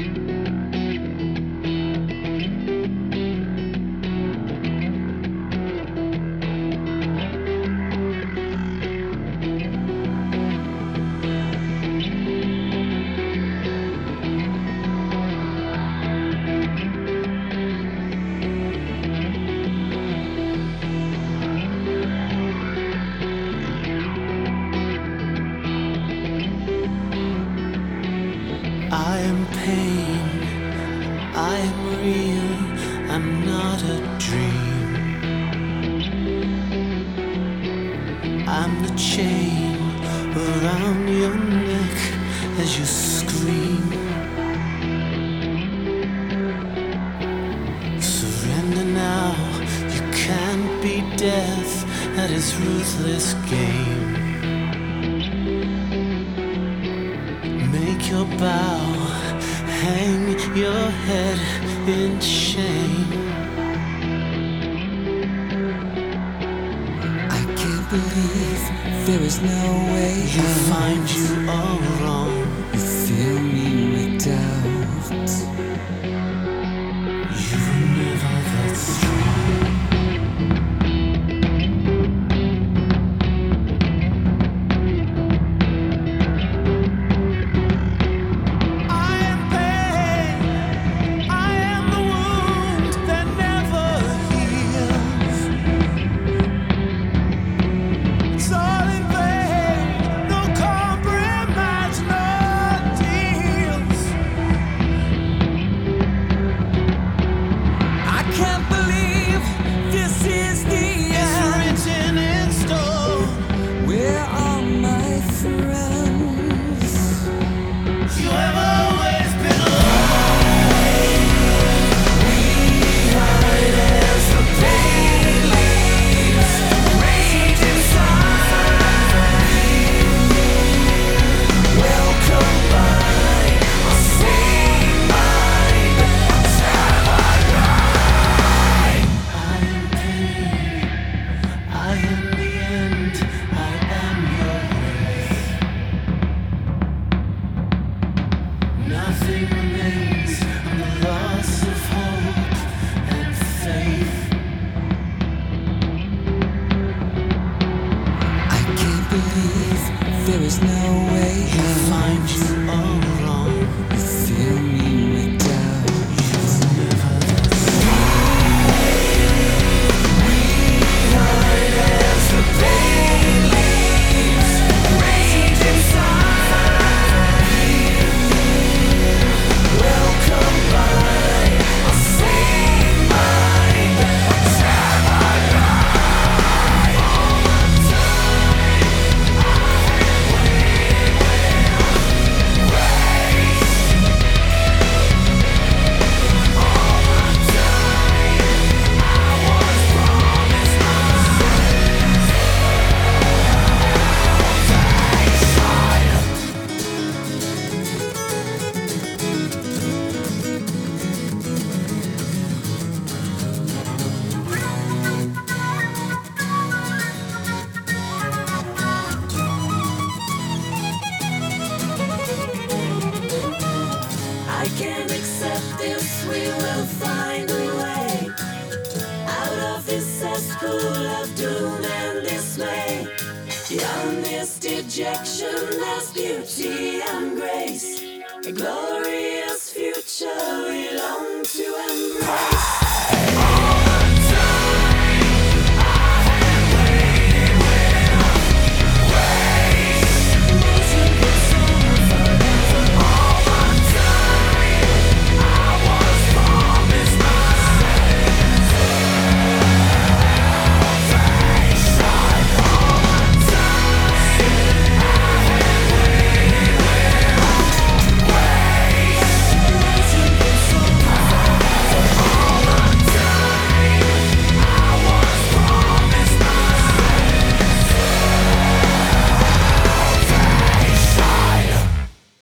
I am pain, I am real, I'm not a dream. I'm the chain around your neck as you scream. Surrender now, you can't beat death at his ruthless game. Make your bow, hang your head in shame. I can't believe there is no way You out. find you all wrong. You fill me with doubt. You were never that strong. Nothing remains on the loss of hope and faith. I can't believe there is no way You out. find you all wrong. You fill me with doubt. You were never that Hide as the pain leaves, rage inside. Welcome by a sane mind. I can't accept this, we will find a way out of this cesspool of doom and dismay. Beyond this dejection, there's beauty and grace, a glow